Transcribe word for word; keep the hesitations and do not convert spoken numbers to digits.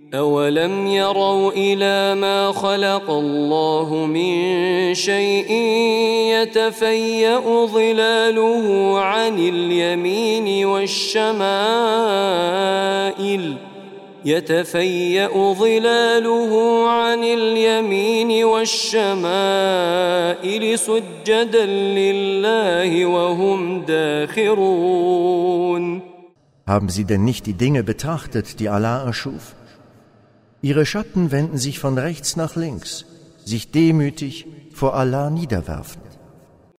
أولم يروا إلى ما خلق الله من شيء يتفيأ ظلاله عن اليمين والشمائل يتفيأ ظلاله عن اليمين والشمائل سجدا لله وهم داخرون. Haben Sie denn nicht die Dinge betrachtet, die Allah erschuf? Ihre Schatten wenden sich von rechts nach links, sich demütig vor Allah niederwerfend.